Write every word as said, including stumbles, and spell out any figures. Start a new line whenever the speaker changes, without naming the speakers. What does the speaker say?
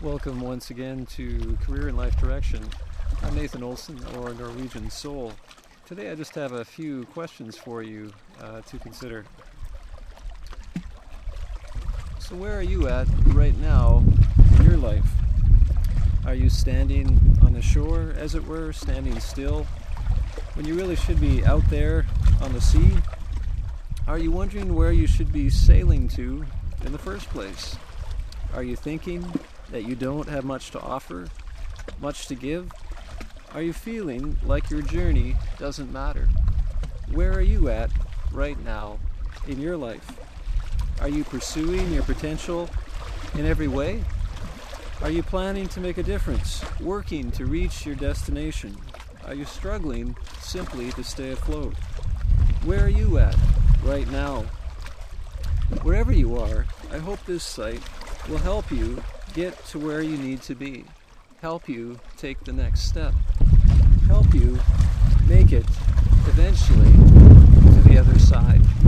Welcome once again to Career and Life Direction. I'm Nathan Olson, or Norwegian Soul. Today I just have a few questions for you uh, to consider. So where are you at right now in your life? Are you standing on the shore, as it were, standing still, when you really should be out there on the sea? Are you wondering where you should be sailing to in the first place? Are you thinking that you don't have much to offer, much to give? Are you feeling like your journey doesn't matter? Where are you at right now in your life? Are you pursuing your potential in every way? Are you planning to make a difference, working to reach your destination? Are you struggling simply to stay afloat? Where are you at right now? Wherever you are, I hope this site will help you get to where you need to be, help you take the next step, help you make it eventually to the other side.